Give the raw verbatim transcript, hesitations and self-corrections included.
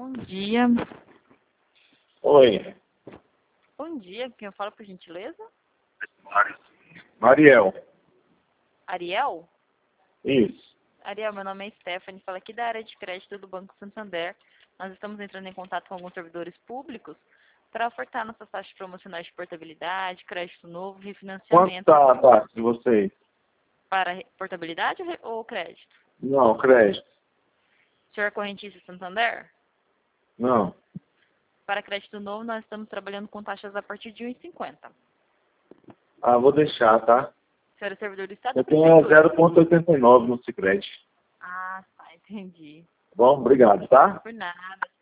Bom dia. Oi. Bom dia. Quem eu falo, por gentileza? Mariel. Ariel? Isso. Ariel, meu nome é Stephanie. Falo aqui da área de crédito do Banco Santander. Nós estamos entrando em contato com alguns servidores públicos para ofertar nossas taxas promocionais de portabilidade, crédito novo, Quanto refinanciamento. está a taxa de vocês? Para re- portabilidade ou re- ou crédito? Não, crédito. O senhor é correntista Santander? Não. Para crédito novo, nós estamos trabalhando com taxas a partir de um vírgula cinquenta. Ah, vou deixar, tá? O senhor é servidor do Estado Eu ou tenho Prefeitura? zero vírgula oitenta e nove no Sicredi. Ah, tá, entendi. Bom, obrigado, tá? Por nada.